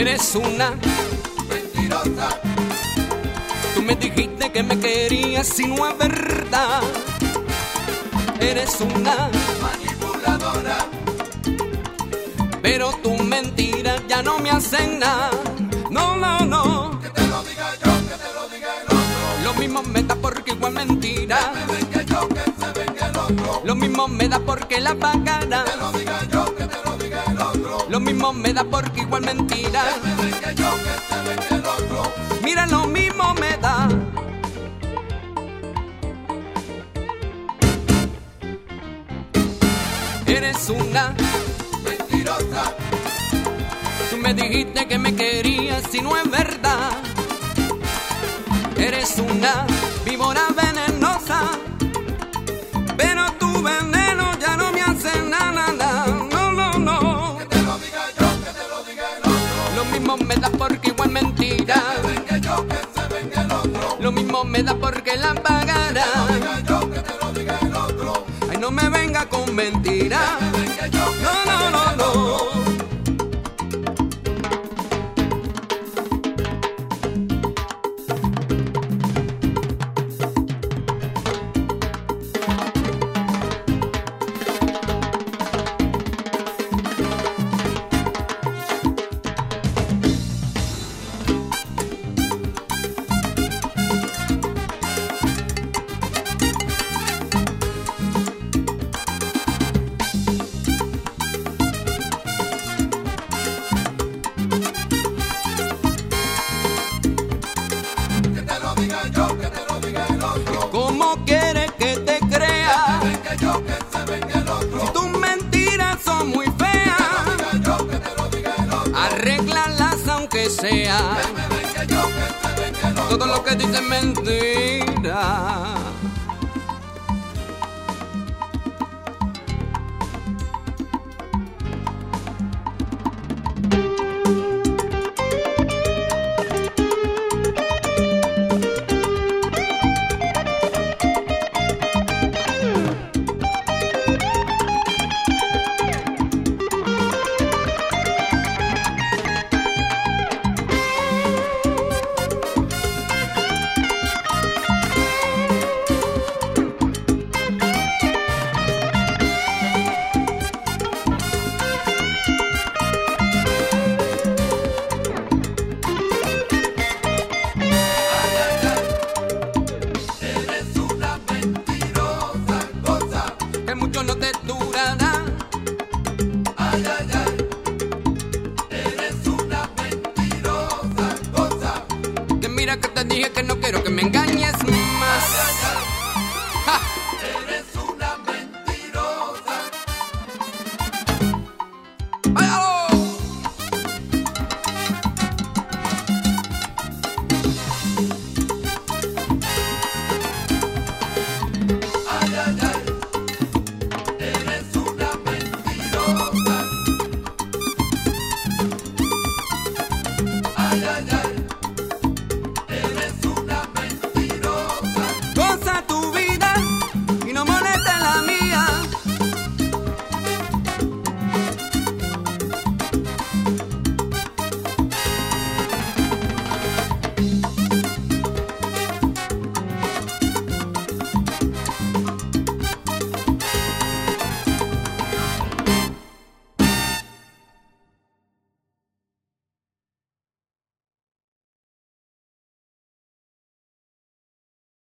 Eres una mentirosa. Tú me dijiste que me querías y no es verdad. Eres una manipuladora. Pero tus mentiras ya no me hacen nada. No, no, no. Que te lo diga yo, que te lo diga el otro. Lo mismo me da porque igual mentira. Que me venga yo, que se venga el otro. Lo mismo me da porque la pagara. Que te lo diga yo, que te lo diga el otro. Lo mismo me da porque igual mentira. Que me venga yo, que se venga el otro. Mira, lo mismo me da. Eres una mentirosa. Tú me dijiste que me querías y no es verdad. Eres una víbora venenosa. Pero tu veneno ya no me hace nada. No, no, no. Que te lo diga yo, que te lo diga el otro. Lo mismo me da porque igual mentira. Que me venga yo, que se venga el otro. Lo mismo me da porque la pagara. Que te lo diga yo, que te lo diga el otro. Ay, no me venga con mentira. Que me venga yo, que No, se no, venga no, el otro. no. Que te lo diga yo, que te lo diga el otro. ¿Cómo quieres que te crea? Que venga yo, que se venga el otro. Tus mentiras son muy feas. Que diga yo, que te lo diga el otro. Arréglalas aunque sea. Que me venga yo, que se venga el otro. Todo lo que dices mentira. Eres una mentirosa cosa. Que mucho no te durará. Ay, ay, ay. Eres una mentirosa cosa. Que mira que te dije que no quiero que me engañes.